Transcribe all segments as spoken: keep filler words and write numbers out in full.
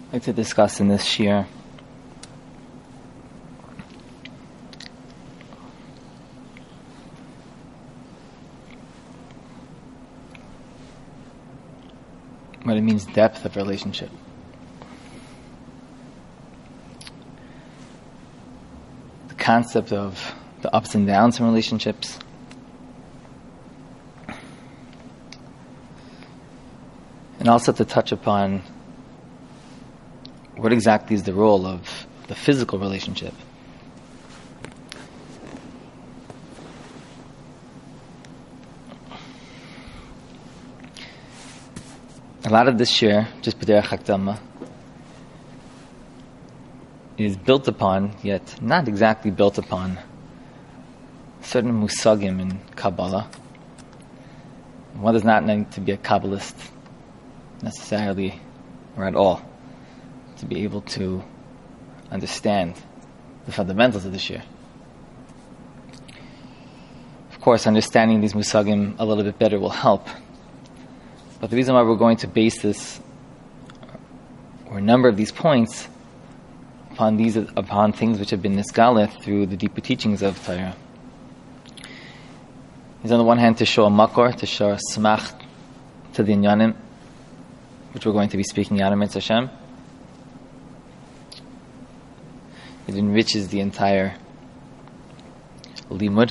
I'd like to discuss in this shir what it means depth of relationship. The concept of the ups and downs in relationships. And also to touch upon what exactly is the role of the physical relationship. A lot of this shir, just b'derech hakdama, is built upon, yet not exactly built upon, certain musagim in Kabbalah. One does not need to be a Kabbalist necessarily or at all to be able to understand the fundamentals of the shir. Of course, understanding these musagim a little bit better will help. But the reason why we're going to base this, or a number of these points, upon these upon things which have been nisgaleth through the deeper teachings of Torah, is on the one hand to show a makor, to show a smach to the inyanim, which we're going to be speaking out of Mitzvah Hashem. It enriches the entire limud.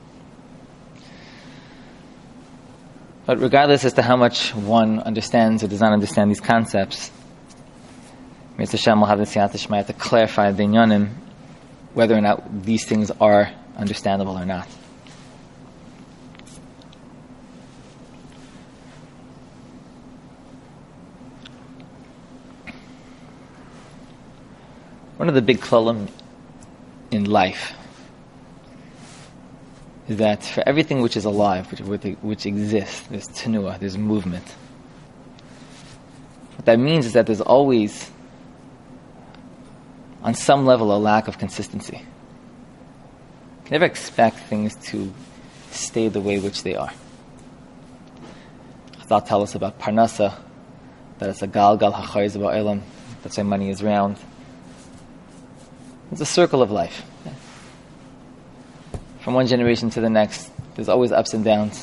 But regardless as to how much one understands or does not understand these concepts, Mitzvah Hashem will have the siyata shmaya to clarify the inyanim, whether or not these things are understandable or not. One of the big klalim in life is that for everything which is alive, which, which exists, there's tenuah, there's movement. What that means is that there's always, on some level, a lack of consistency. You can never expect things to stay the way which they are. Chazal tell us about parnasa, that it's a gal gal hachayz ba'olam, that's why money is round. It's a circle of life. From one generation to the next, there's always ups and downs.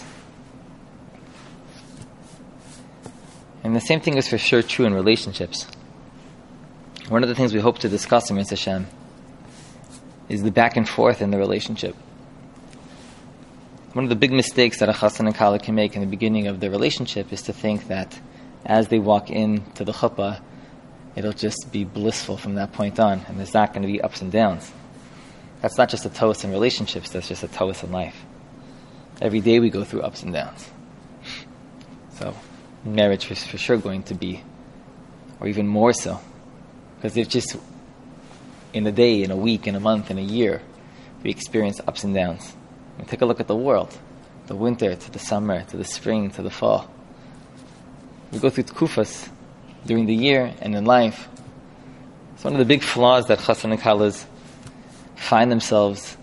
And the same thing is for sure true in relationships. One of the things we hope to discuss in Mitzvah Hashem is the back and forth in the relationship. One of the big mistakes that a chassan and kala can make in the beginning of the relationship is to think that as they walk into the chuppah, it'll just be blissful from that point on, and there's not going to be ups and downs. That's not just a toast in relationships, that's just a toast in life. Every day we go through ups and downs. So, marriage is for sure going to be, or even more so, because if just in a day, in a week, in a month, in a year, we experience ups and downs. And take a look at the world, the winter to the summer, to the spring, to the fall. We go through tkufas during the year and in life. It's one of the big flaws that chassan and kalas find themselves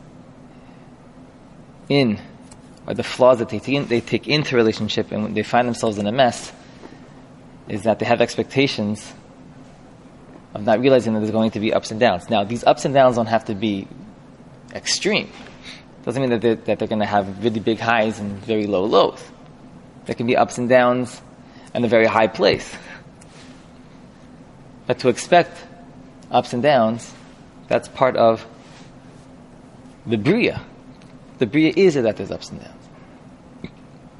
in, or the flaws that they take, in, they take into relationship and when they find themselves in a mess, is that they have expectations of not realizing that there's going to be ups and downs. Now, these ups and downs don't have to be extreme. Doesn't mean that they're, that they're going to have really big highs and very low lows. There can be ups and downs and a very high place. But to expect ups and downs, that's part of the bria. The bria is that there's ups and downs.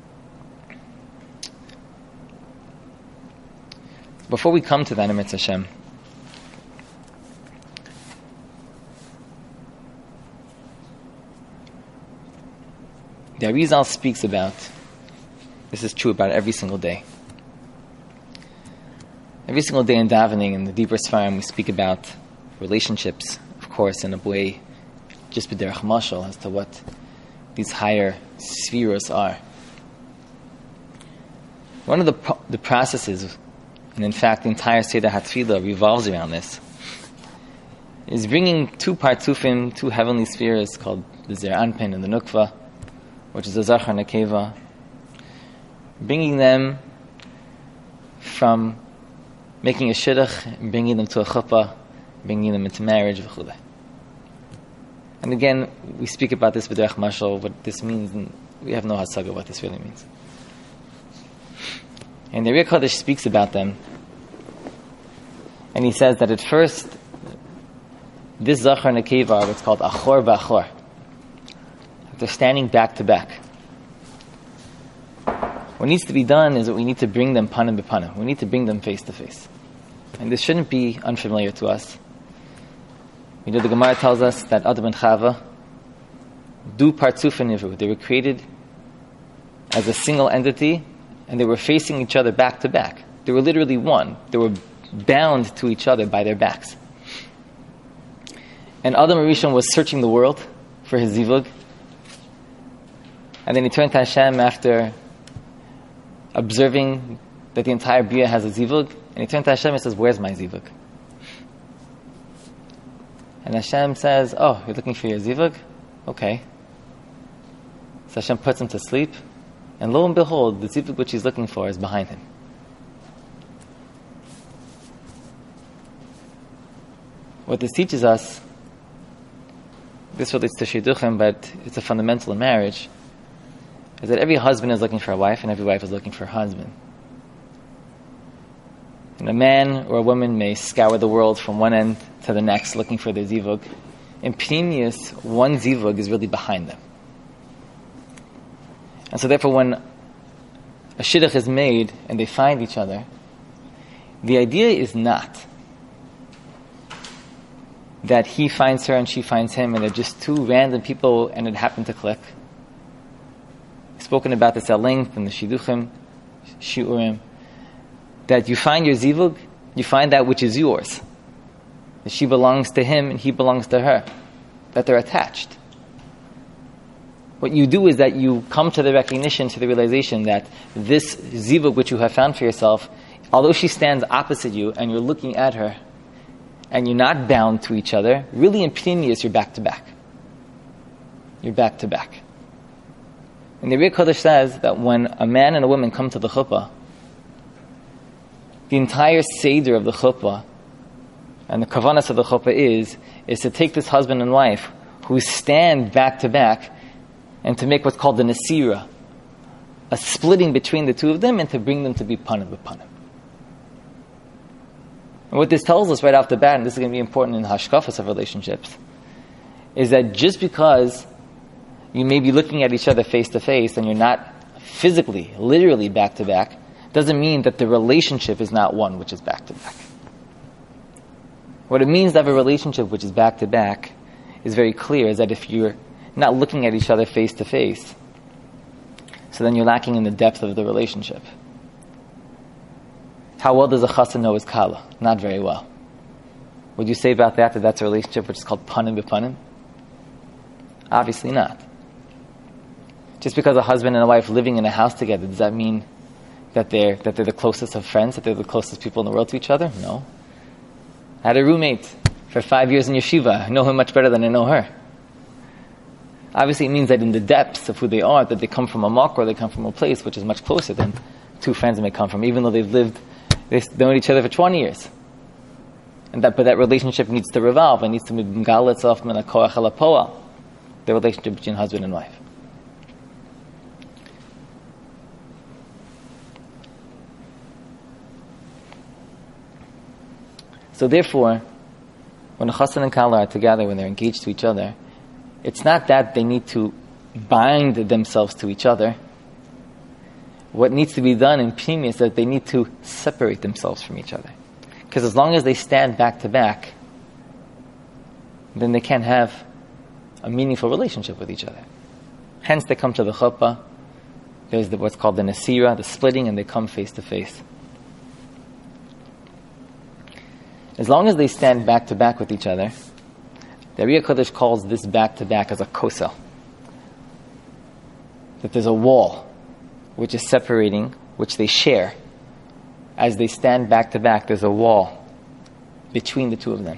Before we come to that in Mitzvah Hashem, the Arizal speaks about, this is true about every single day. Every single day in davening, in the deeper Sfarim, we speak about relationships, of course, in a way, just b'derech mashal, as to what these higher spheres are. One of the pro- the processes, and in fact the entire Seder HaTfilah revolves around this, is bringing two partufim, two heavenly spheres called the Zer Anpin and the Nukva, which is the Zachar and the Keva, bringing them from making a shidduch, bringing them to a chuppah, bringing them into marriage, v'chulei. And again, we speak about this b'derech mashal, what this means, and we have no hasaga what this really means. And the Rebbe Kodesh speaks about them, and he says that at first, this zachar and nekeva are what's called achor v'achor. They're standing back to back. What needs to be done is that we need to bring them panim b'panim. We need to bring them face to face. And this shouldn't be unfamiliar to us. You know, the Gemara tells us that Adam and Chava do partzuf nivru. They were created as a single entity, and they were facing each other back to back. They were literally one. They were bound to each other by their backs. And Adam Rishon was searching the world for his zivug, and then he turned to Hashem after observing that the entire Bria has a zivug, and he turned to Hashem and says, "Where's my zivug?" And Hashem says, "Oh, you're looking for your zivug? Okay." So Hashem puts him to sleep, and lo and behold, the zivug which he's looking for is behind him. What this teaches us, this relates to shidduchim, but it's a fundamental in marriage, is that every husband is looking for a wife and every wife is looking for a husband. And a man or a woman may scour the world from one end to the next looking for their zivug. In Pnimius, one zivug is really behind them. And so therefore when a shidduch is made and they find each other, the idea is not that he finds her and she finds him and they're just two random people and it happened to click. We've spoken about this at length in the Shidduchim, Shiurim, that you find your zivug, you find that which is yours. That she belongs to him and he belongs to her. That they're attached. What you do is that you come to the recognition, to the realization that this zivug which you have found for yourself, although she stands opposite you and you're looking at her, and you're not bound to each other, really in Pnimius you're back to back. You're back to back. And the Rebbe Kodesh says that when a man and a woman come to the chuppah, the entire seder of the chuppah and the kavanas of the chuppah is is to take this husband and wife who stand back to back and to make what's called the nesira, a splitting between the two of them, and to bring them to be panim b'panim. And what this tells us right off the bat, and this is going to be important in hashkafas of relationships, is that just because you may be looking at each other face to face and you're not physically, literally back to back, doesn't mean that the relationship is not one which is back to back. What it means to have a relationship which is back to back is very clear, is that if you're not looking at each other face to face, so then you're lacking in the depth of the relationship. How well does a chassan know his kala? Not very well. Would you say about that that that's a relationship which is called panim b'panim? Obviously not. Just because a husband and a wife living in a house together, does that mean that they're that they're the closest of friends, that they're the closest people in the world to each other? No. I had a roommate for five years in yeshiva. I know him much better than I know her. Obviously it means that in the depths of who they are, that they come from a makor, or they come from a place which is much closer than two friends may come from, even though they've lived They've known each other for twenty years. And that, but that relationship needs to revolve. It needs to mgal itself min hakoach el hapoel, the relationship between husband and wife. So therefore, when a chassan and kala are together, when they're engaged to each other, it's not that they need to bind themselves to each other. What needs to be done in Pnimius is that they need to separate themselves from each other. Because as long as they stand back to back, then they can't have a meaningful relationship with each other. Hence they come to the chuppah, there's the, what's called the nesira, the splitting, and they come face to face. As long as they stand back to back with each other, the Rebbe Kodesh calls this back to back as a kosel. That there's a wall which is separating, which they share. As they stand back to back, there's a wall between the two of them.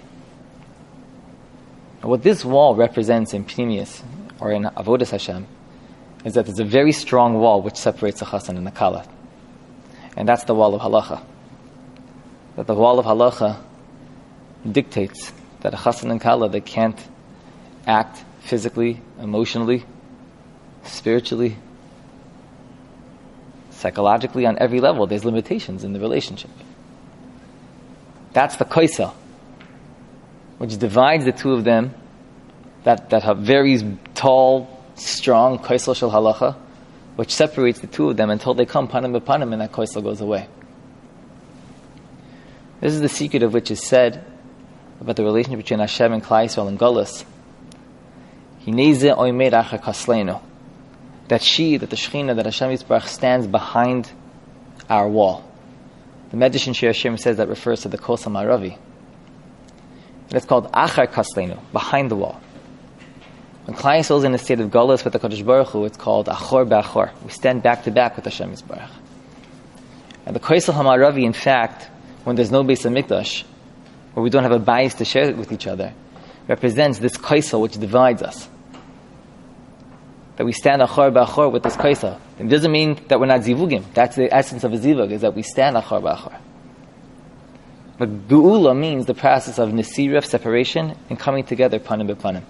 And what this wall represents in Pnimius, or in Avodas Hashem, is that there's a very strong wall which separates the chassan and the kala. And that's the wall of halacha. that the wall of halacha dictates that a chassan and kala, they can't act physically, emotionally, spiritually, psychologically, on every level. There's limitations in the relationship. That's the koisel, which divides the two of them, that, that have very tall, strong koisel shel halacha, which separates the two of them until they come panim b'panim, and that koisel goes away. This is the secret of which is said about the relationship between Hashem and Klal Yisrael and Golus. Hineze oimed acher kasleinu. That she, that the Shekhinah, that Hashem Yisbarach stands behind our wall. The Medrash in Shir Hashem says that refers to the Kos HaMaravi. And it's called Achar Kasleinu, behind the wall. When Klal Yisrael is in a state of Golus with the Kodesh Baruch Hu, it's called Achor B'Achor. We stand back to back with Hashem Yisbarach. And the Kos HaMaravi, in fact, when there's no Beis HaMikdash, where we don't have a bias to share it with each other, represents this kaisel which divides us. That we stand achor b'achor with this kaisel. It doesn't mean that we're not zivugim. That's the essence of a zivug, is that we stand achor b'achor. But geula means the process of nesira, of separation, and coming together panim b'panim.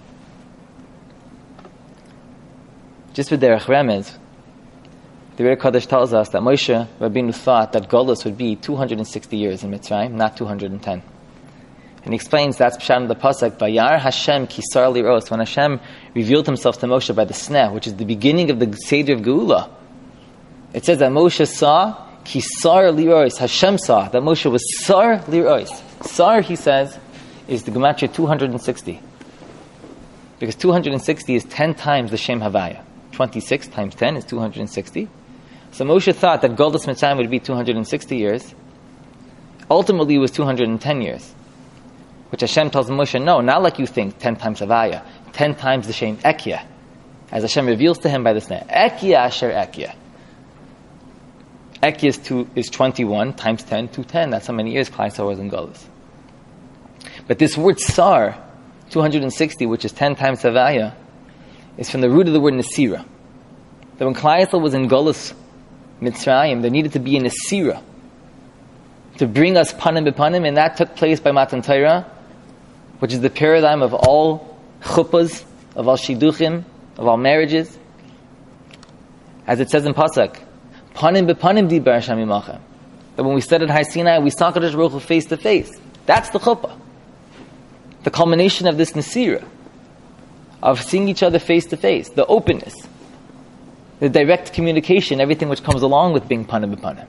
Just with derech remez, the Rebbe Kodesh tells us that Moshe Rabbeinu thought that Golus would be two hundred sixty years in Mitzrayim, not two hundred ten. And he explains that's Pshat of the Pasuk, Vayar Hashem kisar liros, when Hashem revealed himself to Moshe by the sneh, which is the beginning of the Seder of Geula. It says that Moshe saw kisar liros, Hashem saw that Moshe was sar liros. Sar, he says, is the gematria two hundred sixty. Because two hundred sixty is ten times the Shem Havaya. twenty-six times ten is two hundred sixty. So Moshe thought that Golus Mitzrayim would be two hundred sixty years. Ultimately, it was two hundred ten years. Which Hashem tells Moshe, no, not like you think, ten times Havaya, ten times the Shem Ekia, as Hashem reveals to him by the sneh. Ekia asher Ekia. Ekia is, two, is twenty-one times ten, two hundred ten. That's how many years Klal Yisrael was in Golus. But this word Sar, two hundred sixty, which is ten times Havaya, is from the root of the word Nesira. That when Klal Yisrael was in Golus Mitzrayim, there needed to be a Nesira to bring us panim b'panim, and that took place by Matan Torah, which is the paradigm of all chuppahs, of all shidduchim, of all marriages. As it says in Pasuk, panim b'panim dibar Hashem imachem. That when we studied Har Sinai, we saw Kadosh Baruch Hu face to face. That's the chuppah. The culmination of this nesira, of seeing each other face to face, the openness, the direct communication, everything which comes along with being panim b'panim.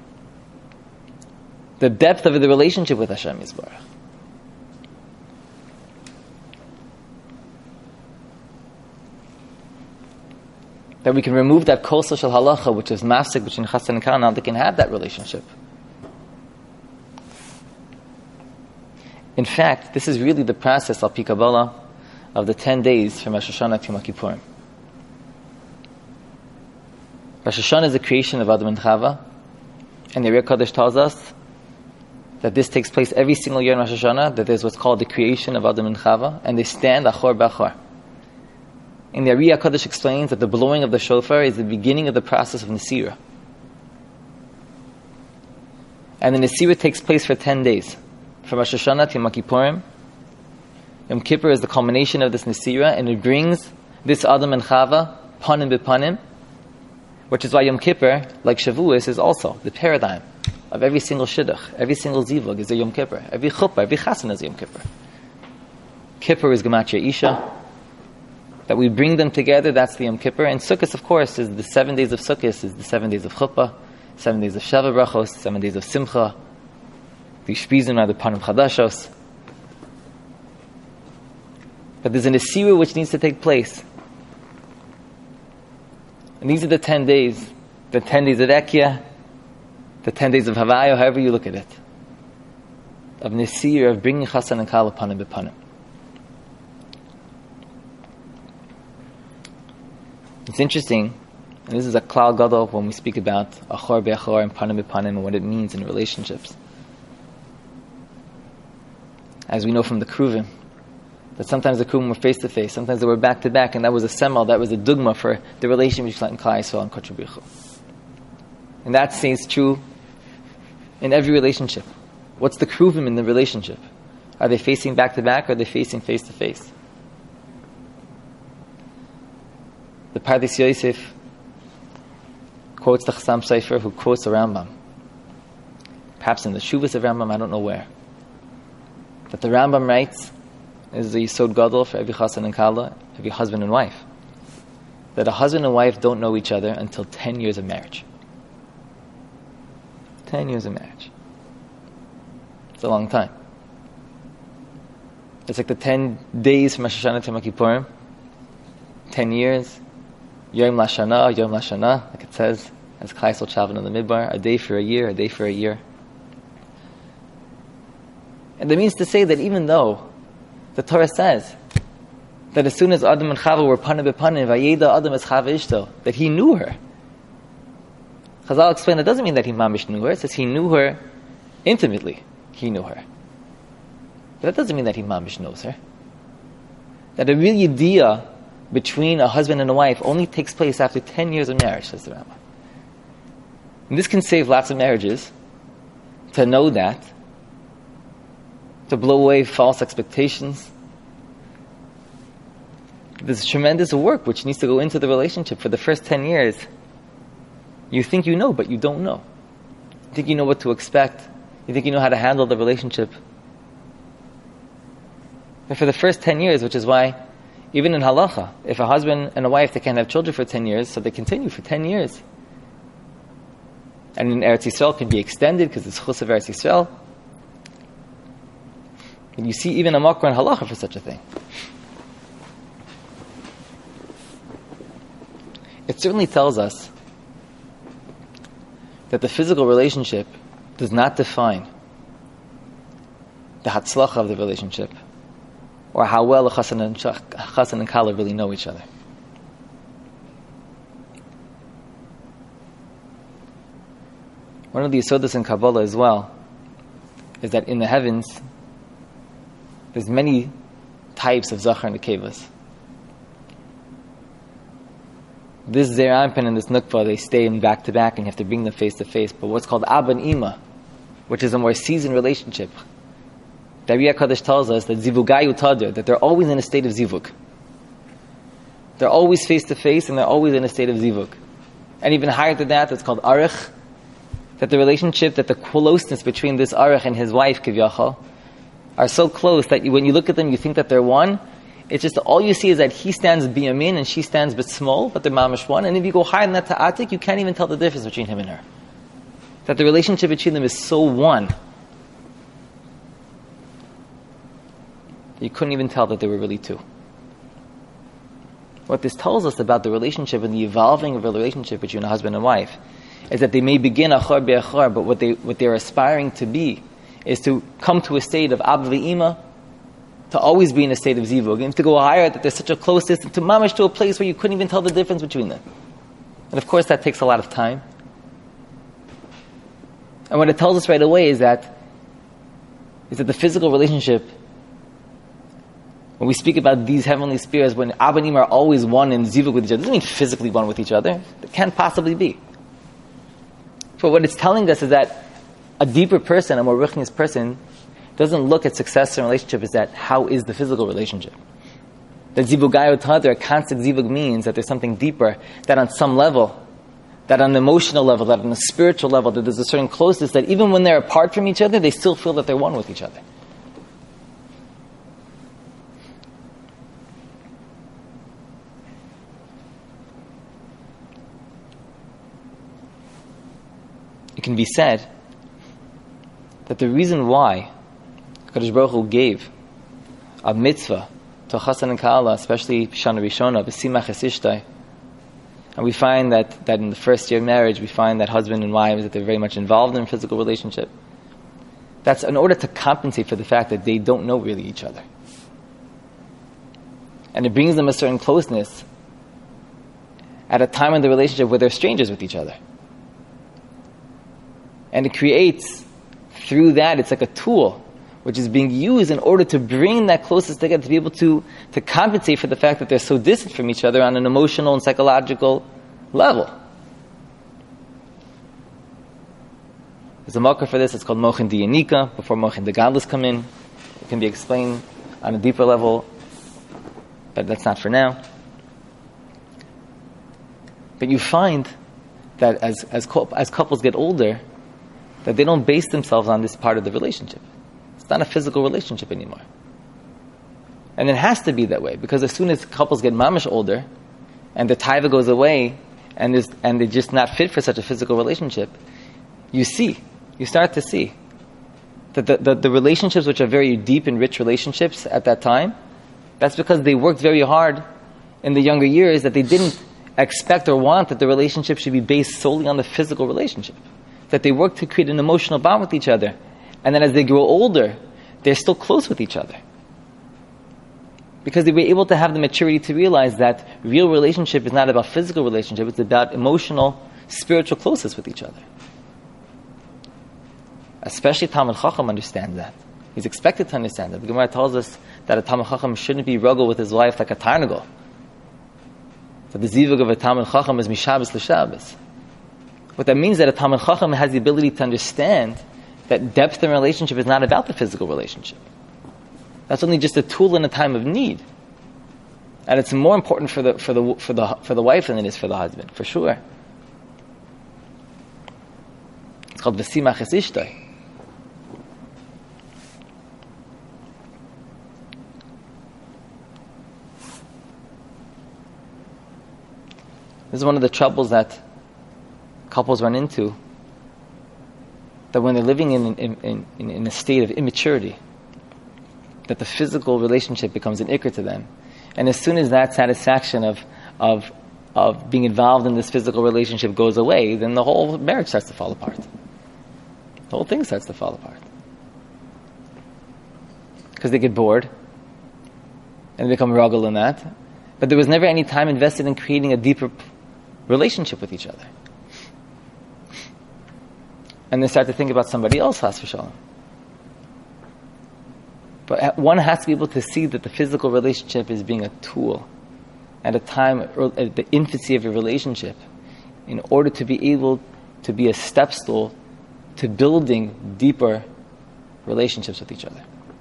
The depth of the relationship with Hashem Yisbarach. That we can remove that kosa shel halacha, which is mafsik between chassan and kala, now they can have that relationship. In fact, this is really the process, al pi Kabbalah, of the ten days from Rosh Hashanah to Yom Kippurim. Rosh Hashanah is the creation of Adam and Chava, and the Rebbe Kodesh tells us that this takes place every single year in Rosh Hashanah, that there's what's called the creation of Adam and Chava, and they stand achor b'achor. And the Ari HaKadosh explains that the blowing of the shofar is the beginning of the process of Nesira. And the Nesira takes place for ten days. From Rosh Hashanah to Yom Kippurim. Yom Kippur is the culmination of this Nesira, and it brings this Adam and Chava, panim b'panim, which is why Yom Kippur, like Shavuos, is also the paradigm of every single shidduch, every single zivug is a Yom Kippur. Every chuppah, every chassan is a Yom Kippur. Kippur is Gematria Isha. That we bring them together, that's the Yom Kippur. And Sukkot, of course, is the seven days of Sukkot, is the seven days of chuppah, seven days of Sheva Brachos, seven days of Simcha. The Shpizim are the Panim Chadashos. But there's an Nesira which needs to take place. And these are the ten days. The ten days of Ekia, the ten days of Havaya, however you look at it. Of Nesira, of bringing Chassan and Kala Panim B'Panim. It's interesting, and this is a klal gadol when we speak about achor be'achor and panim b'panim and what it means in relationships. As we know from the Kruvim, that sometimes the Kruvim were face to face, sometimes they were back to back, and that was a semel, that was a dugma for the relationship between Klal Yisrael and Kodesh Baruch Hu. And that stays true in every relationship. What's the kruvim in the relationship? Are they facing back to back or are they facing face to face? The Pardes Yosef quotes the Chassam Sofer, who quotes the Rambam. Perhaps in the Shuvas of Rambam, I don't know where. That the Rambam writes, is the Yisod Gadol for every chassan and kala, every husband and wife, that a husband and wife don't know each other until ten years of marriage. Ten years of marriage. It's a long time. It's like the ten days from Rosh Hashanah to Yom Kippurim. Ten years. Yom Lashana, Yom Lashana, like it says, as Klal Yisrael traveling in the Midbar, a day for a year, a day for a year. And that means to say that even though the Torah says that as soon as Adam and Chava were panim b'panim, vayeda Adam es Chava ishto, that he knew her. Chazal explained that doesn't mean that he mamish knew her. It says he knew her intimately. He knew her. But that doesn't mean that he mamish knows her. That a real idea between a husband and a wife only takes place after ten years of marriage, says the Rambam. And this can save lots of marriages, to know that, to blow away false expectations. There's tremendous work which needs to go into the relationship. For the first ten years, you think you know, but you don't know. You think you know what to expect. You think you know how to handle the relationship. But for the first ten years, which is why, even in halacha, if a husband and a wife, they can't have children for ten years, so they continue for ten years. And in Eretz Yisrael, it can be extended because it's chus of Eretz Yisrael. And you see even a makor in halacha for such a thing. It certainly tells us that the physical relationship does not define the hatzlacha of the relationship, or how well a chassan and, chassan and kala really know each other. One of the yisodos in Kabbalah as well is that in the heavens there's many types of zachar and nekevas. This Zeir Anpin and this Nukva, they stay in back to back and you have to bring them face to face. But what's called Abba and Ima, which is a more seasoned relationship, the Ari HaKadosh tells us that Zivugayu Tadr, that they're always in a state of Zivug. They're always face to face and they're always in a state of Zivug. And even higher than that, it's called Arich, that the relationship, that the closeness between this Arich and his wife, Kivyachal, are so close that you, when you look at them, you think that they're one. It's just all you see is that he stands biyamin and she stands but small, but they're mamish one. And if you go higher than that to atik, you can't even tell the difference between him and her. That the relationship between them is so one, you couldn't even tell that they were really two. What this tells us about the relationship and the evolving of a relationship between a husband and wife is that they may begin achar be'achar, but what they what they're aspiring to be is to come to a state of ab ve'ima, to always be in a state of zivug, and to go higher, that there's such a close distance, to mamish to a place where you couldn't even tell the difference between them. And of course that takes a lot of time. And what it tells us right away is that is that the physical relationship, when we speak about these heavenly spheres, when Ab and Im are always one in zivug with each other, it doesn't mean physically one with each other. It can't possibly be. But what it's telling us is that a deeper person, a more ruchnius person, doesn't look at success in a relationship as that how is the physical relationship. That zivugayu tadr, a constant zivug, means that there's something deeper, that on some level, that on an emotional level, that on a spiritual level, that there's a certain closeness that even when they're apart from each other, they still feel that they're one with each other. It can be said that the reason why Kadosh Baruch Hu gave a mitzvah to chassan and kala, especially Shana Rishona, b'simach esishtai, and we find that, that in the first year of marriage, we find that husband and wives, that they're very much involved in a physical relationship. That's in order to compensate for the fact that they don't know really each other. And it brings them a certain closeness at a time in the relationship where they're strangers with each other. And it creates, through that, it's like a tool which is being used in order to bring that closest together, to be able to, to compensate for the fact that they're so distant from each other on an emotional and psychological level. There's a marker for this. It's called Mochin Diyanika. Before Mochin Degadlus come in, it can be explained on a deeper level, but that's not for now. But you find that as as as couples get older, that they don't base themselves on this part of the relationship. It's not a physical relationship anymore. And it has to be that way, because as soon as couples get mamish older, and the taiva goes away, and there's, and they're just not fit for such a physical relationship, you see, you start to see that the, the, the relationships which are very deep and rich relationships at that time, that's because they worked very hard in the younger years, that they didn't expect or want that the relationship should be based solely on the physical relationship. That they work to create an emotional bond with each other. And then as they grow older, they're still close with each other. Because they were able to have the maturity to realize that real relationship is not about physical relationship, it's about emotional, spiritual closeness with each other. Especially Talmid Chacham understands that. He's expected to understand that. The Gemara tells us that a Talmid Chacham shouldn't be ruggled with his wife like a tarnagel. That the zivug of a Talmid Chacham is mishabes l'shabes. What that means is that a Talmid Chacham has the ability to understand that depth in relationship is not about the physical relationship. That's only just a tool in a time of need. And it's more important for the for the for the for the wife than it is for the husband, for sure. It's called v'simach es ishtoi. This is one of the troubles that couples run into, that when they're living in, in, in, in a state of immaturity, that the physical relationship becomes an ikr to them. And as soon as that satisfaction of, of, of being involved in this physical relationship goes away, then the whole marriage starts to fall apart. The whole thing starts to fall apart. Because they get bored, and they become ruggle in that. But there was never any time invested in creating a deeper relationship with each other. And they start to think about somebody else, has for shalom. But one has to be able to see that the physical relationship is being a tool at a time, at the infancy of your relationship, in order to be able to be a step stool to building deeper relationships with each other.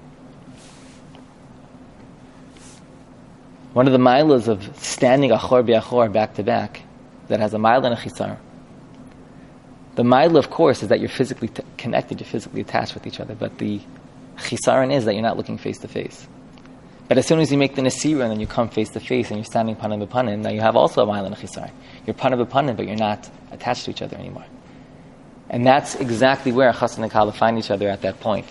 One of the milas of standing achor bi'achor, back to back, that has a mila and a chisar. The mila, of course, is that you're physically t- connected, you're physically attached with each other, but the chisaron is that you're not looking face to face. But as soon as you make the nesira and then you come face to face and you're standing panim b'panim, now you have also a mila and a chisar. You're panim b'panim, but you're not attached to each other anymore. And that's exactly where chassan and kala find each other at that point.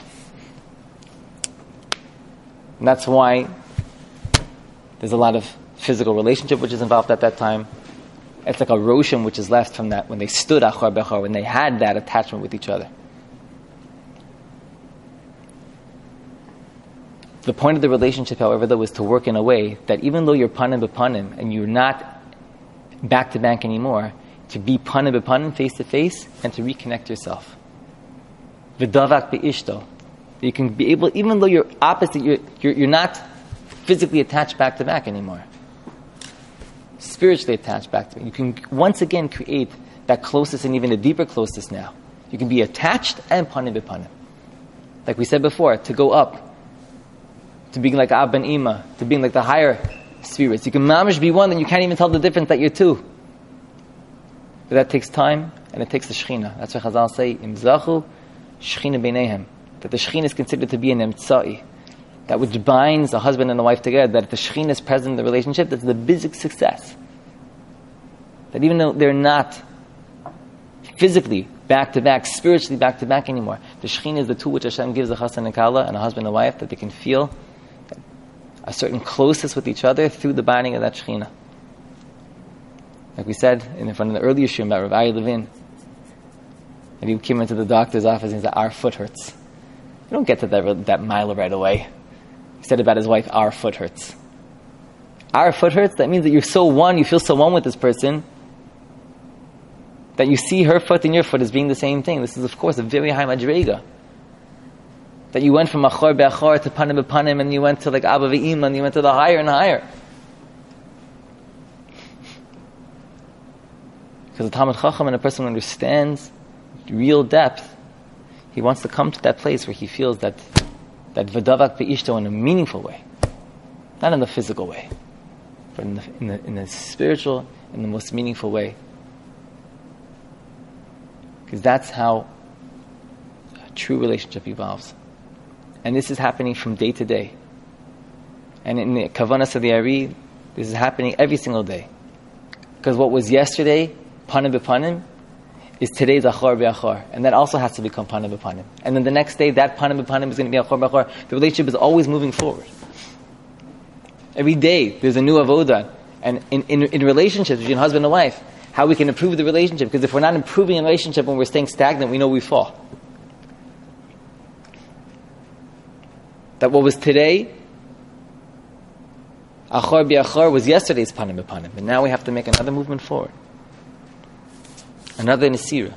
And that's why there's a lot of physical relationship which is involved at that time. It's like a roshim which is left from that when they stood achor b'achor, when they had that attachment with each other. The point of the relationship, however, though, is to work in a way that even though you're panim b'panim and you're not back to back anymore, to be panim b'panim, face to face, and to reconnect yourself. V'davak be'ishto. You can be able, even though you're opposite, you're, you're, you're not physically attached back to back anymore. Spiritually attached back to back. You can once again create that closeness and even a deeper closeness now. You can be attached and panim b'panim. Like we said before, to go up, to being like Ab and Ima, to being like the higher spirits. You can mamish be one and you can't even tell the difference that you're two. But that takes time and it takes the Shechina. That's why Chazal say, Im zachu Shechina beinehem. That the Shechina is considered to be an emtsai. That which binds a husband and a wife together, that if the Shechina is present in the relationship, that's the basic success. That even though they're not physically back to back, spiritually back to back anymore, the Shechina is the tool which Hashem gives a chassan and kala and a husband and a wife, that they can feel a certain closeness with each other through the binding of that Shechina. Like we said in front of the earlier shiur about Rav Ari Levin, and he came into the doctor's office and he said, "Our foot hurts." You don't get to that that mile right away. He said about his wife, "Our foot hurts." Our foot hurts. That means that you're so one, you feel so one with this person, that you see her foot and your foot as being the same thing. This is, of course, a very high madrega. That you went from achor be'achor to panim b'panim, and you went to like Abba ve'ima, and you went to the higher and higher. Because a Talmid Chacham and a person who understands real depth He wants to come to that place where he feels that that v'davak be'ishto in a meaningful way, not in the physical way, but in the, in the in the spiritual, in the most meaningful way. Because that's how a true relationship evolves, and this is happening from day to day. And in the Kavanas of the Ari, this is happening every single day. Because what was yesterday, panim b'panim, is today's achor b'achor. And that also has to become panim b'panim. And then the next day, that panim b'panim is going to be achor b'achor. The relationship is always moving forward. Every day, there's a new avodah. And in, in, in relationships between husband and wife, how we can improve the relationship. Because if we're not improving a relationship when we're staying stagnant, we know we fall. That what was today, achor b'achor, was yesterday's panim b'panim. And now we have to make another movement forward. Another Nesira.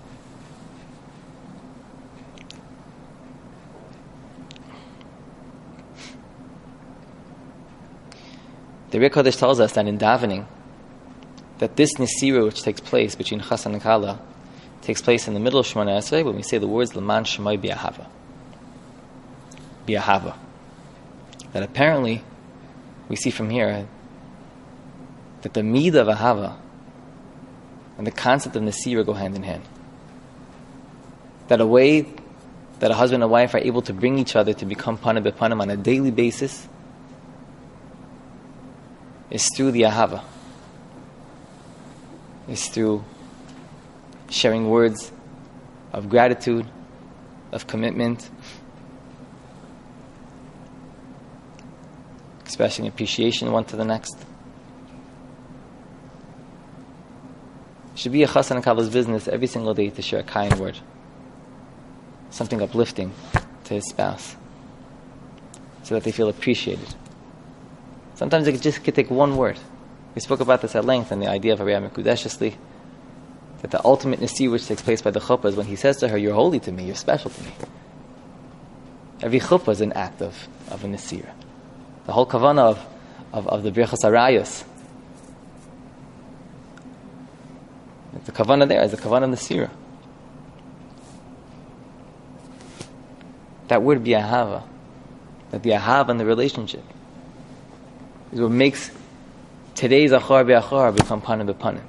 The Rebbe Kodesh tells us that in davening, that this Nesira which takes place between Chassan and Kala takes place in the middle of Shemona Esrei when we say the words L'man Shemai B'Ahava. B'Ahava. That apparently, we see from here that the midah of Ahava and the concept of Nesira go hand in hand. That a way that a husband and wife are able to bring each other to become panim b'panim on a daily basis is through the Ahava. Is through sharing words of gratitude, of commitment, expressing appreciation one to the next. It should be a Chassan and Kala's business every single day to share a kind word, something uplifting to his spouse, so that they feel appreciated. Sometimes it just could take one word. We spoke about this at length, and the idea of Harei Mekudeshesli, that the ultimate Nesira which takes place by the chuppah is when he says to her, "You're holy to me, you're special to me." Every chuppah is an act of, of a Nesira. The whole kavanah of, of, of the Birchas Arayos, the kavanah there is the kavanah of Nesira. That word b'ahava, that the ahava in the relationship, is what makes today's achar b'achar become panim b'panim.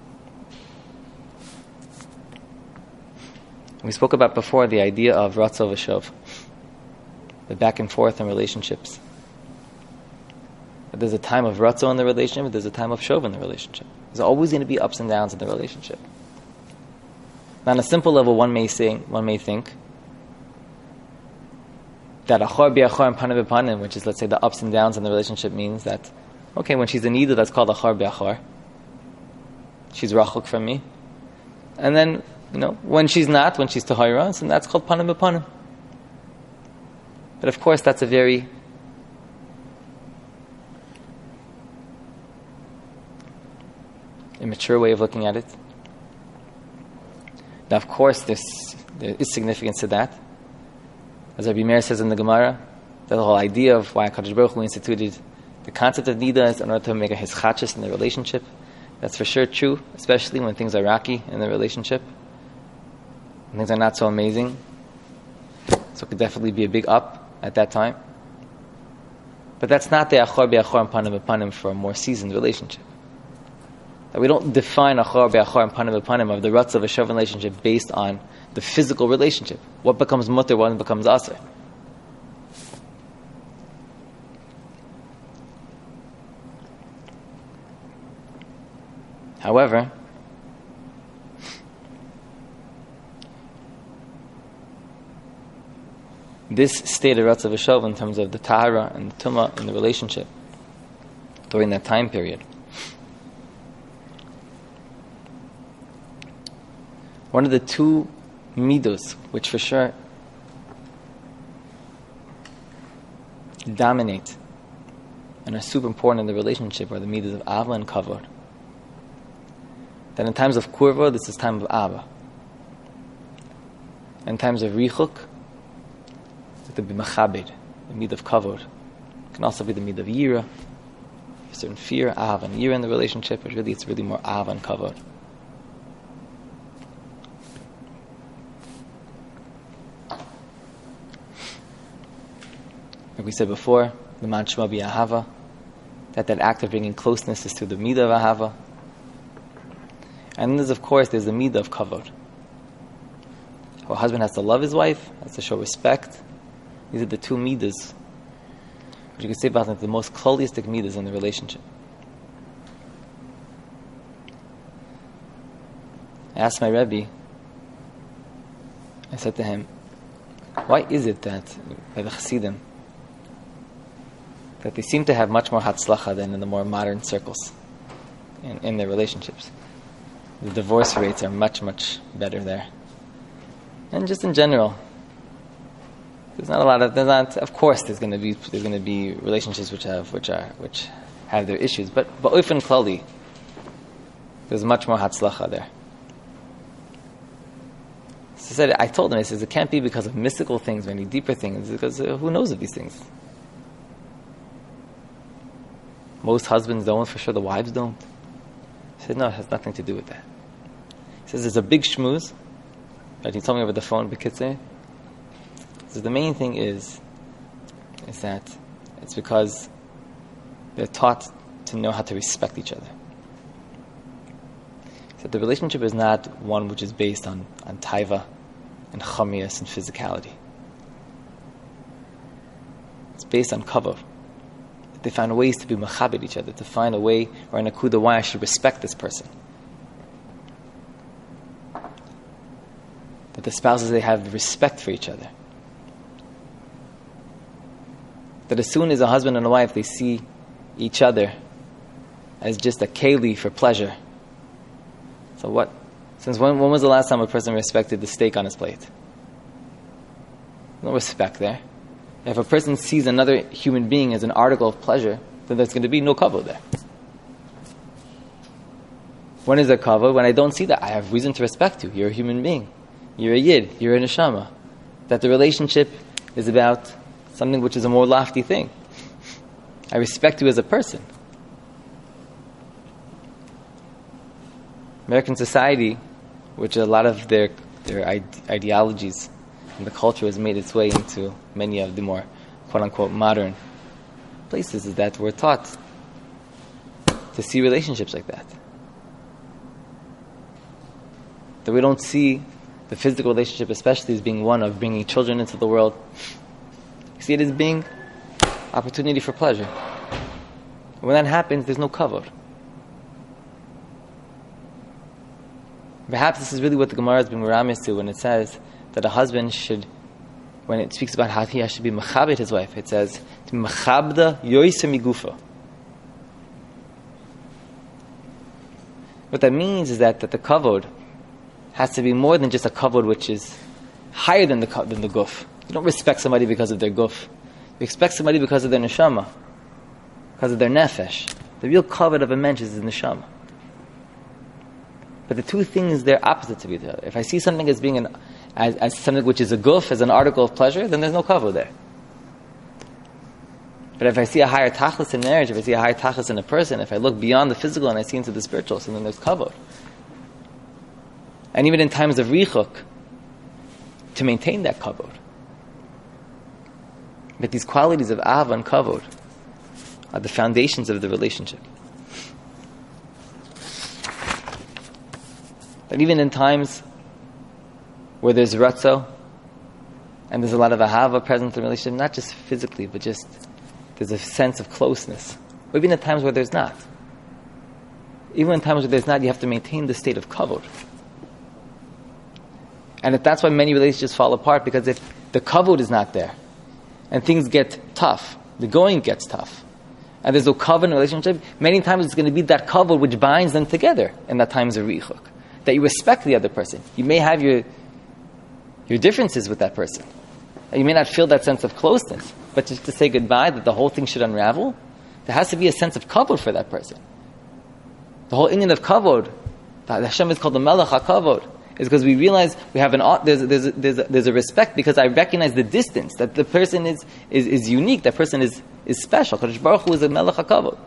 We spoke about before the idea of ratzo v'shov, the back and forth in relationships. But there's a time of ratzo in the relationship, but there's a time of shov in the relationship. There's always going to be ups and downs in the relationship. Now, on a simple level, one may say, one may think that achar b'achar and panim b'panim, which is, let's say, the ups and downs in the relationship, means that, okay, when she's in nida, that's called achar b'achar. She's rachuk from me. And then, you know, when she's not, when she's tahira, so that's called panim b'panim. But of course, that's a very immature way of looking at it. Now, of course, there's, there is significance to that. As Rabbi Meir says in the Gemara, that the whole idea of why HaKadosh Baruch Hu instituted the concept of nida is in order to make a hischachis in the relationship. That's for sure true, especially when things are rocky in the relationship. When things are not so amazing. So it could definitely be a big up at that time. But that's not the achor be'achor and panim b'panim for a more seasoned relationship. That we don't define achor be'achor and panim b'panim of the ruts of a shov relationship based on the physical relationship. What becomes mutter, what becomes aser. However, this state of ruts of a shov in terms of the tahara and the tumah in the relationship during that time period, one of the two midos which for sure dominate and are super important in the relationship are the midos of ava and kavod. That in times of kurva, this is time of ava. In times of richuk, it could be machabed, the mid of kavod. It can also be the mid of yira, a certain fear, ava and yira in the relationship, but really it's really more ava and kavod. Like we said before, the man shma b'ahava, that that act of bringing closeness is through the midah of ahava. And then there's, of course, there's the midah of kavod. How a husband has to love his wife, has to show respect. These are the two midahs, which you could say about the most holistic midahs in the relationship. I asked my Rebbe, I said to him, why is it that by the Chassidim, that they seem to have much more hatzlacha than in the more modern circles in, in their relationships? The divorce rates are much, much better there. And just in general, there's not a lot of, there's not, of course there's going to be, there's going to be relationships which have, which are, which have their issues, but, but oifen klali, there's much more hatzlacha there. So I said, I told him, I says, it can't be because of mystical things or any deeper things, because uh, who knows of these things? Most husbands don't, for sure the wives don't. He said, no, it has nothing to do with that. He says, there's a big shmooze, that he told me over the phone, B'kitzur. So the main thing is, is that it's because they're taught to know how to respect each other. So the relationship is not one which is based on, on taiva and chamias and physicality. It's based on kavod. They find ways to be machabed each other, to find a way or an akuda why I should respect this person. That the spouses, they have respect for each other. That as soon as a husband and a wife, they see each other as just a keli for pleasure. So what? Since when, when was the last time a person respected the steak on his plate? No respect there. If a person sees another human being as an article of pleasure, then there's going to be no kavod there. When is there kavod? When I don't see that, I have reason to respect you. You're a human being. You're a yid. You're a neshama. That the relationship is about something which is a more lofty thing. I respect you as a person. American society, which a lot of their their ide- ideologies and the culture has made its way into many of the more quote-unquote modern places, is that we're taught to see relationships like that. That we don't see the physical relationship especially as being one of bringing children into the world. We see it as being opportunity for pleasure. When that happens, there's no kavod. Perhaps this is really what the Gemara has been meramis to when it says that a husband should, when it speaks about how he should be mechabed his wife, it says, to be mechabda yoyse migufa. What that means is that, that the kavod has to be more than just a kavod which is higher than the than the guf. You don't respect somebody because of their guf. You respect somebody because of their neshama, because of their nefesh. The real kavod of a mensch is his neshama. But the two things, they're opposite to each other. If I see something as being an, as, as something which is a guf, as an article of pleasure, then there's no kavod there. But if I see a higher tachlis in marriage, if I see a higher tachlis in a person, if I look beyond the physical and I see into the spiritual, so then there's kavod. And even in times of richuk, to maintain that kavod. But these qualities of ahava and kavod are the foundations of the relationship. That even in times where there's ratzo and there's a lot of ahava present in the relationship, not just physically, but just there's a sense of closeness. Or even in times where there's not. Even in times where there's not, you have to maintain the state of kavod. And if that's why many relationships fall apart, because if the kavod is not there, and things get tough, the going gets tough, and there's no kavod in a relationship, many times it's going to be that kavod which binds them together in that times of richuk. That you respect the other person. You may have your your differences with that person. You may not feel that sense of closeness, but just to say goodbye, that the whole thing should unravel, there has to be a sense of kavod for that person. The whole inyan of kavod, that Hashem is called the Melech HaKavod, is because we realize we have an there's there's a, there's a, there's a respect because I recognize the distance, that the person is is, is unique, that person is is special. Kadosh Baruch Hu is a Melech HaKavod.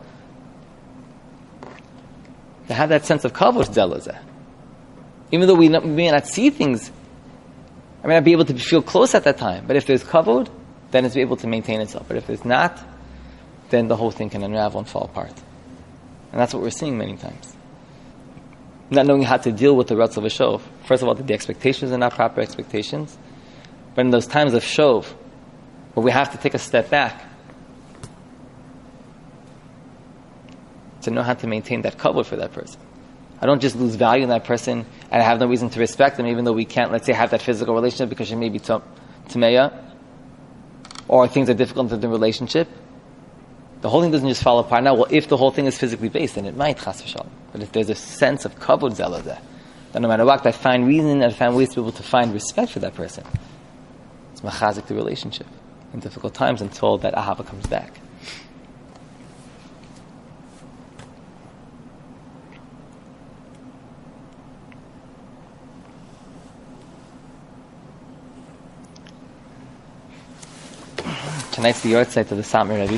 To have that sense of kavod, zelazeh. Even though we, not, we may not see things, I may not be able to feel close at that time. But if there's kavod, then it's able to maintain itself. But if it's not, then the whole thing can unravel and fall apart. And that's what we're seeing many times. Not knowing how to deal with the ruts of a shov. First of all, that the expectations are not proper expectations. But in those times of shov, where we have to take a step back to know how to maintain that kavod for that person. I don't just lose value in that person and I have no reason to respect them, even though we can't, let's say, have that physical relationship because she may be tameya, or things are difficult in the relationship. The whole thing doesn't just fall apart. Now, well, if the whole thing is physically based, then it might, chas v'shalom. But if there's a sense of kavod zelazeh, then no matter what, I find reason and I find ways to be able to find respect for that person. It's machazik the relationship in difficult times until that ahava comes back. Tonight's the yahrzeit of the Satmar Rebbe.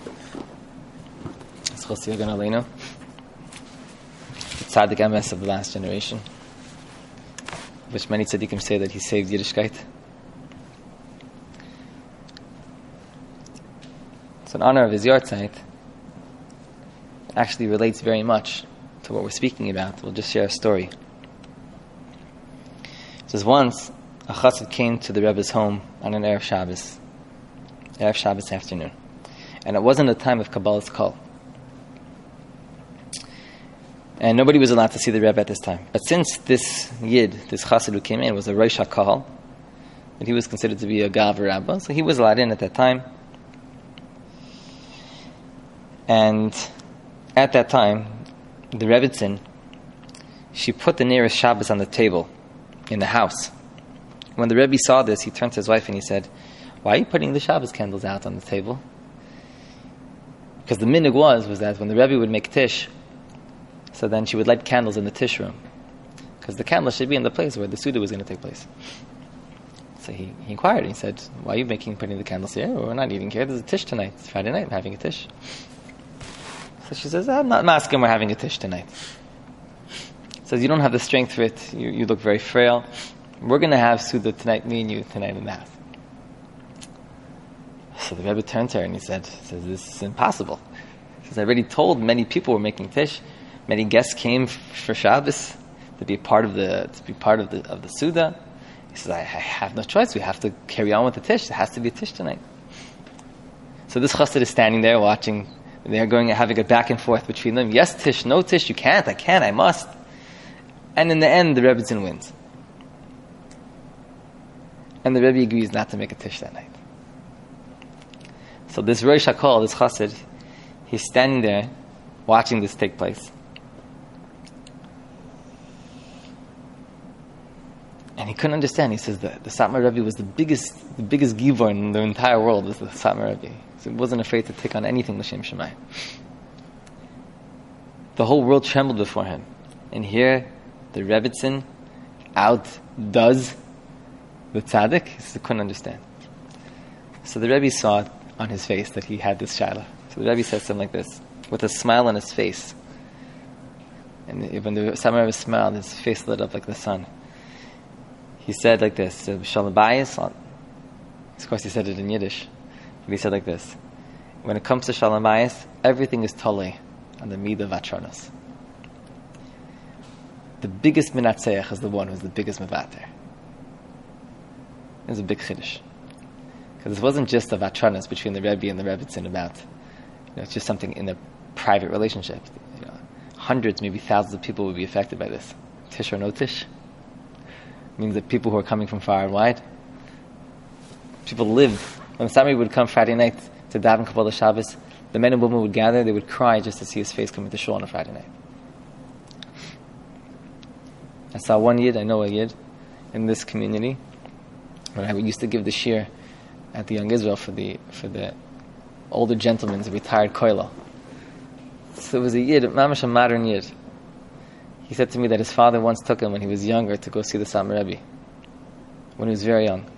It's Chossi Hagan Aleinu, the tzaddik emes of the last generation, which many tzaddikim say that he saved Yiddishkeit. So in honor of his yahrzeit, actually relates very much to what we're speaking about. We'll just share a story. It says once a chassid came to the Rebbe's home on an Erev Shabbos. Erev Shabbos afternoon. And it wasn't a time of Kabbalah's call. And nobody was allowed to see the Rebbe at this time. But since this Yid, this Chassid who came in, was a Rosh HaKahal, and he was considered to be a Gav Rabbah, so he was allowed in at that time. And at that time, the Rebbitzin, she put the nearest Shabbos on the table in the house. When the Rebbe saw this, he turned to his wife and he said, "Why are you putting the Shabbos candles out on the table?" Because the minhag was, was that when the Rebbe would make tish, so then she would light candles in the tish room. Because the candle should be in the place where the Suda was going to take place. So he, he inquired and he said, "Why are you making putting the candles here? Well, we're not eating here. There's a tish tonight. It's Friday night. I'm having a tish." So she says, "I'm not masking. We're having a tish tonight." Says, "You don't have the strength for it. You, you look very frail. We're going to have Suda tonight, me and you tonight in the house." So the Rebbe turned to her and he said, says, "This is impossible." He says, "I already told many people were making tish. Many guests came f- for Shabbos to be part of the to be part of the of the Suda." He says, I, "I have no choice. We have to carry on with the tish. There has to be a tish tonight." So this chassid is standing there watching. They're going having a back and forth between them. Yes, tish. No tish. You can't. I can't. I must. And in the end, the Rebbitzin wins. And the Rebbe agrees not to make a tish that night. So this Rosh HaKol, this chassid, he's standing there watching this take place. And he couldn't understand. He says that the Satmar Rebbe was the biggest the biggest giver in the entire world, was the Satmar Rebbe. So he wasn't afraid to take on anything l'shem Shemayim. The whole world trembled before him. And here, the Rebbitzin outdoes the tzaddik. He couldn't understand. So the Rebbe saw it on his face that he had this shaila. So the Rebbe says something like this, with a smile on his face. And when the Satmar Rebbe smiled, his face lit up like the sun. He said like this, Shalom Bayis, of course he said it in Yiddish, but he said like this, when it comes to Shalom Bayis, everything is tole on the midah of atranos. The biggest menatzeach is the one who's the biggest mevater. It was a big chiddush. Because it wasn't just a vatranas between the Rebbe and the Rebbitzin about, you know, it's just something in a private relationship. You know, hundreds, maybe thousands of people would be affected by this. Tish or no tish. It means that people who are coming from far and wide, people lived. When somebody would come Friday night to daven Kabbalah Shabbos, the men and women would gather, they would cry just to see his face coming to shul on a Friday night. I saw one Yid, I know a Yid, in this community, when I used to give the shir at the Young Israel for the for the older gentlemen, the retired koilo. So it was a Yid, mamash a modern Yid. He said to me that his father once took him when he was younger to go see the Satmar Rebbe, when he was very young.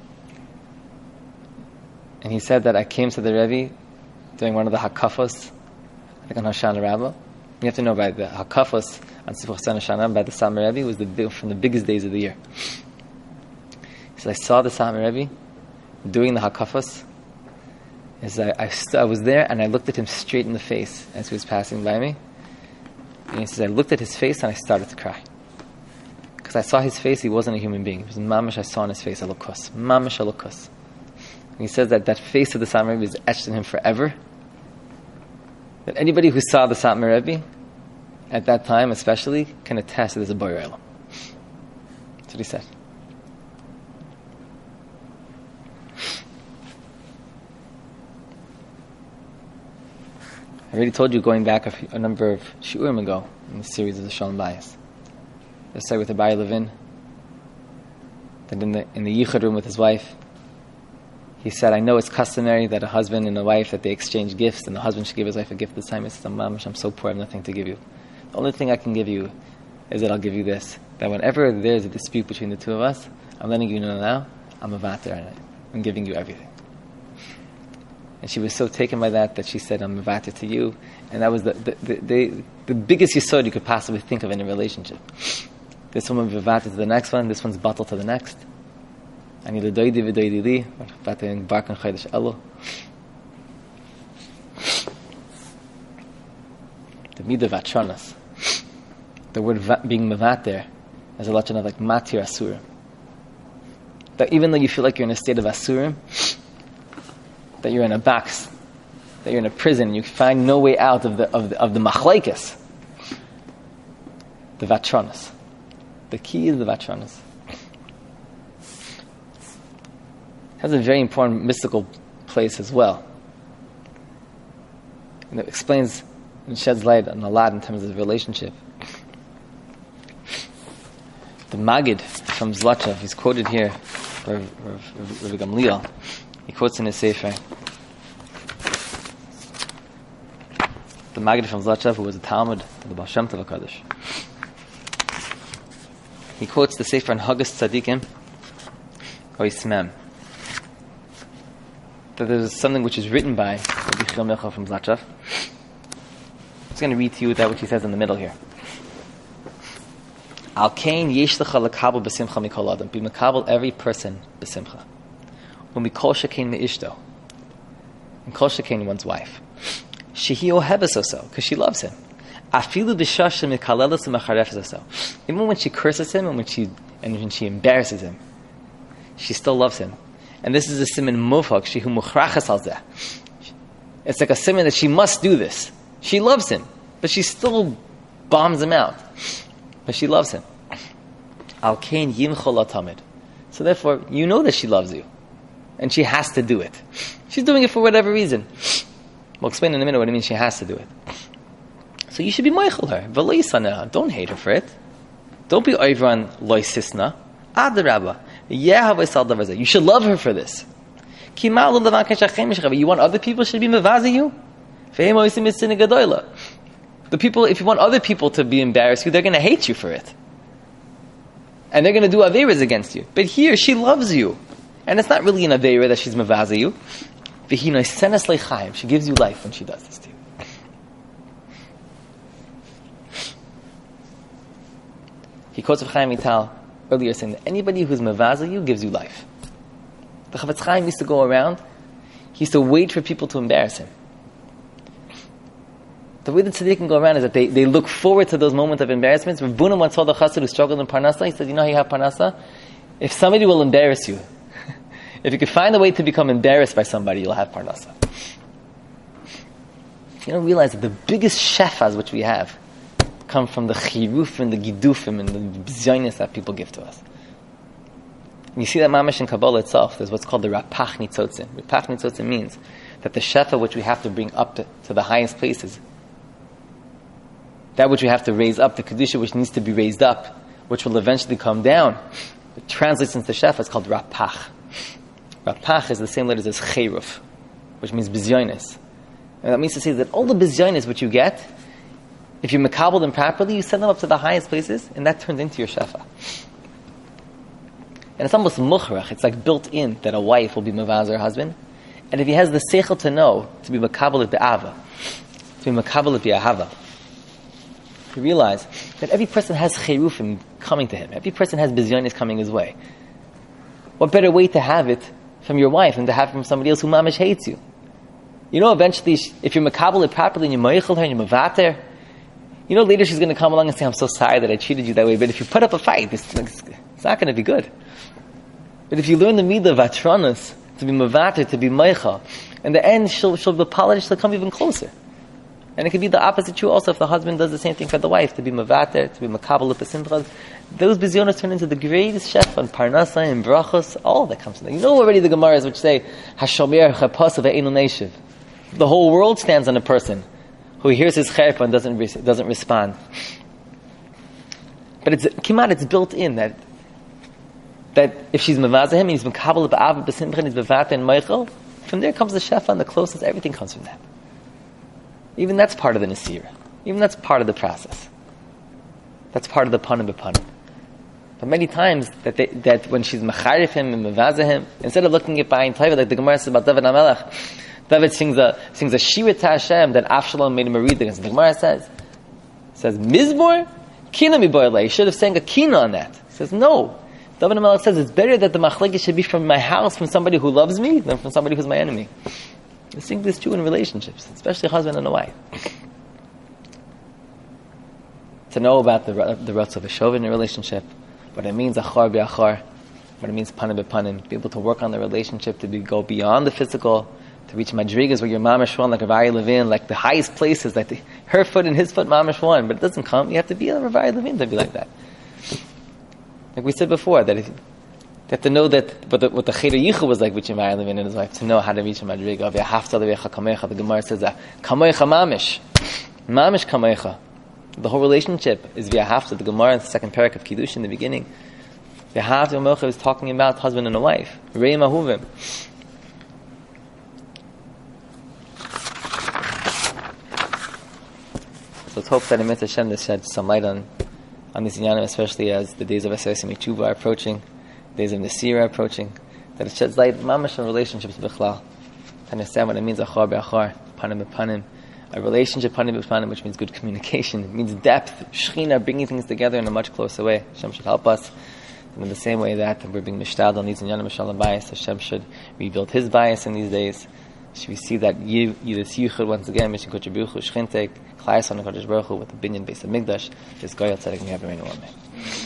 And he said that I came to the Rebbe during one of the hakafos, I think on Hoshana Rabbah. You have to know about the hakafos on Sifuch Tzan Hoshana by the Satmar Rebbe was the big, from the biggest days of the year. He said, I saw the Satmar Rebbe doing the hakafas is I, I, st- I was there and I looked at him straight in the face as he was passing by me. And he says, I looked at his face and I started to cry. Because I saw his face, he wasn't a human being. It was mamash, I saw in his face, alukus. Mamash alukus. And he says that that face of the Satmar Rebbe is etched in him forever. That anybody who saw the Satmar Rebbe, at that time especially, can attest that there's a Borei Olam. That's what he said. I already told you going back a, few, a number of shiurim ago in the series of the Shalom Bayis. I started with the Abaye Levin, that in the in the Yichud room with his wife, he said, I know it's customary that a husband and a wife, that they exchange gifts, and the husband should give his wife a gift this time. He says, Mamash, I'm so poor, I have nothing to give you. The only thing I can give you is that I'll give you this. That whenever there's a dispute between the two of us, I'm letting you know now, I'm a vater on it. I'm giving you everything. And she was so taken by that that she said, I'm a vater to you. And that was the the, the, the, the biggest yesod you could possibly think of in a relationship. This one will be vater to the next one, this one's batal to the next. Ani l'doidi v'doidi li, vater in barkan chaydash elo. The midah vatronas. The word va- being mevater has a lot of like matir asurim. That even though you feel like you're in a state of asurim, that you're in a box, that you're in a prison, you find no way out of the of the, of the machlekes. The vatronas. The key is the vatronas. Has a very important mystical place as well. And it explains and sheds light on a lot in terms of the relationship. The Magid from Zlotchev, he's quoted here, Rav Gamliel. He quotes in his Sefer. The Magid from Zlotchev, who was a Talmud to the Baal Shem Tov HaKadosh. He quotes the Sefer on Haggis Tzadikim, Ois Mem. That there's something which is written by Rabbi Chil Michal from Zlotchev. I'm just going to read to you that which he says in the middle here. Al kain yesh lecha lekabel b'simcha mikol adam. Be mekabel every person b'simcha. Umikol shekein me'ishto. And kol shekein one's wife. Shehi ohebes oso, because she loves him. Afilu b'shashem mikalelas u'mecharefes oso. Even when she curses him and when she and when she embarrasses him, she still loves him. And this is a siman mufak shehu muchrachas al zeh. It's like a siman that she must do this. She loves him, but she still bombs him out. But she loves him. Al kain yimchol atamid. So therefore, you know that she loves you. And she has to do it. She's doing it for whatever reason. We'll explain in a minute what it means she has to do it. So you should be moichel her. V'lo yisaneha. Don't hate her for it. Don't be over on lo sisna. Adarabba. You should love her for this. You want other people should be mevazi you? The people, if you want other people to be embarrassed you, they're going to hate you for it. And they're going to do averas against you. But here, she loves you. And it's not really an avera that she's mevazi you. She gives you life when she does this to you. He quotes of Chaim Vital earlier saying that anybody who's mevazi you gives you life. The Chavetz Chaim used to go around, he used to wait for people to embarrass him. The way the tzaddikim go around is that they, they look forward to those moments of embarrassments. Rav Bunam once told the chassid who struggled in Parnasa, he said, you know how you have Parnasa? If somebody will embarrass you, if you can find a way to become embarrassed by somebody, you'll have Parnasa. You don't realize that the biggest shefas which we have come from the chiruf and the gidufim and the b'zyonis that people give to us. And you see that mamash in Kabbalah itself, there's what's called the rapach nitzotzin. Rapach nitzotzin means that the shefa which we have to bring up to, to the highest places, that which we have to raise up, the kedusha which needs to be raised up, which will eventually come down, it translates into shefa, it's called rapach. Rapach is the same letters as chiruf, which means b'zyonis. And that means to say that all the b'zyonis which you get, if you makabel them properly, you send them up to the highest places, and that turns into your shefa. And it's almost mukhrach, it's like built in that a wife will be mavaz her husband. And if he has the seichel to know, to be makabel at be'ava, to be makabel at be'ahava, you realize that every person has chirufim coming to him. Every person has bizyonis coming his way. What better way to have it from your wife than to have it from somebody else who mamish hates you. You know, eventually, if you're makabel it properly and you're moichel her and you're mavater, you know, later she's going to come along and say, I'm so sorry that I treated you that way. But if you put up a fight, it's, it's not going to be good. But if you learn the midah of atranas, to be mavater, to be moichel, in the end, she'll, she'll be polished, she'll come even closer. And it could be the opposite true also if the husband does the same thing for the wife, to be mavater, to be makabel l'pesimcha. Those bizyonos turn into the greatest chef on parnasa and brachos, all that comes from that. You know already the Gemaras which say, Hashomer chapasa ve'enu neshiv. The whole world stands on a person who hears his cherpa and doesn't, re- doesn't respond. But it's, kimat, it's built in that that if she's mavazah him and he's makabel ba'av b'simcha and he's mavater and meichel, from there comes the shefa and the closest, everything comes from that. Even that's part of the Nasira. Even that's part of the process. That's part of the panim b'panim. But many times that they, that when she's macharif him and mavazah him, instead of looking at ba'ayin taiva like the Gemara says about David HaMelech, David sings a sings a shira to Hashem that Avshalom made him a read against. The Gemara says says Mizmor kina miboyle. He should have sang a kina on that. He says no. David HaMelech says it's better that the machlekes should be from my house, from somebody who loves me, than from somebody who's my enemy. I think this is true in relationships, especially a husband and a wife. To know about the the roots of a shov in a relationship, what it means achar bi'achar, what it means panim b'panim, to be able to work on the relationship, to be, go beyond the physical, to reach madrigas where your mamash one, like Ravari Levin, like the highest places, like the, her foot and his foot mamash one, but it doesn't come. You have to be a Ravari Levin to be like that. Like we said before, that if you have to know that what the, what the Cheder Yichud was like with Ravari Levin and his wife, to know how to reach a madriga. The Gemara says that kamoicha mamish, mamish kamoicha. The whole relationship is via hafta. The Gemara in the second parak of Kiddush in the beginning, via hafta Melcha is talking about husband and a wife. Rei mahuvim. So let's hope that in Mitzvah Hashem this sheds some light on on this inyanim, especially as the days of Aseret Mitzvah are approaching, days of Nesira are approaching. That it sheds light mamash on relationships b'chlal. To understand what it means achar be'achar, panim b'panim. A relationship, panim b'panim, which means good communication. It means depth, shechina, bringing things together in a much closer way. Hashem should help us. And in the same way that we're being mishtad on these inyanim shalom bias, Hashem should rebuild His bias in these days. Should we see that you, you this yichud once again, Mishin Kodesh Baruch Hu, Shchintek, Chayas on the Kodesh Baruch Hu, with the binyan base of Migdash, this Goyal Tzedek Me'av Reinu Amen.